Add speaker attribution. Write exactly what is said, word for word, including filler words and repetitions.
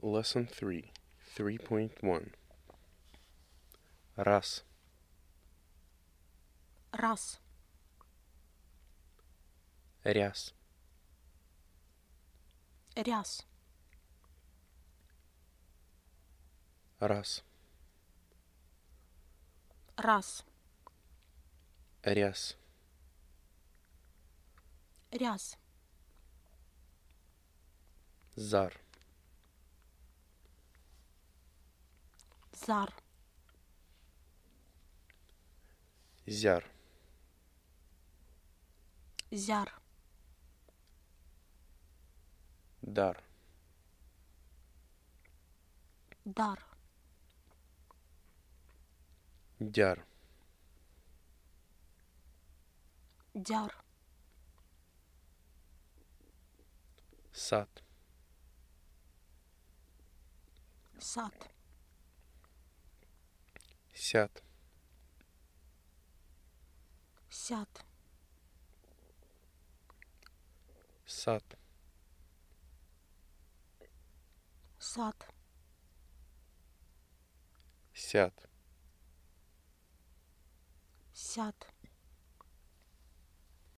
Speaker 1: Lesson three, three point one. Раз,
Speaker 2: Раз,
Speaker 1: ряс,
Speaker 2: ряс,
Speaker 1: раз,
Speaker 2: раз,
Speaker 1: ряс,
Speaker 2: ряс,
Speaker 1: зар,
Speaker 2: зар,
Speaker 1: зяр,
Speaker 2: зяр,
Speaker 1: дар,
Speaker 2: дар,
Speaker 1: дяр,
Speaker 2: дяр,
Speaker 1: сад,
Speaker 2: сад,
Speaker 1: сяд,
Speaker 2: сяд,
Speaker 1: сад,
Speaker 2: сад,
Speaker 1: сяд,
Speaker 2: сяд,